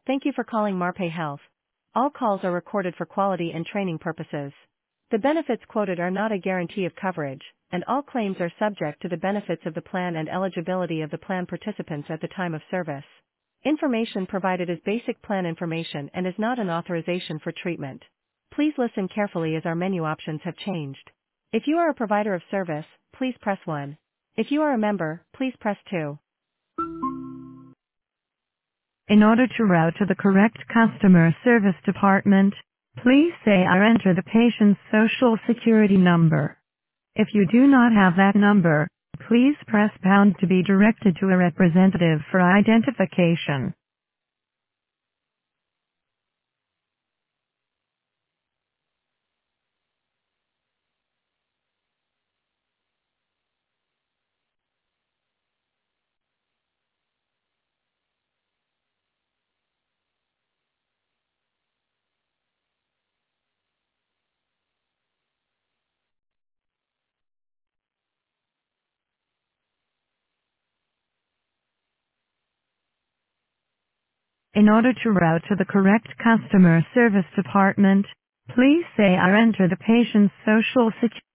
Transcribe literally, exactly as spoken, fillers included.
Thank you for calling Marpai Health. All calls are recorded for quality and training purposes. The benefits quoted are not a guarantee of coverage, and all claims are subject to the benefits of the plan and eligibility of the plan participants at the time of service. Information provided is basic plan information and is not an authorization for treatment. Please listen carefully as our menu options have changed. If you are a provider of service, please press one. If you are a member, please press two. In order to route to the correct customer service department, please say or enter the patient's social security number. If you do not have that number, please press pound to be directed to a representative for identification. In order to route to the correct customer service department, please say or enter the patient's social security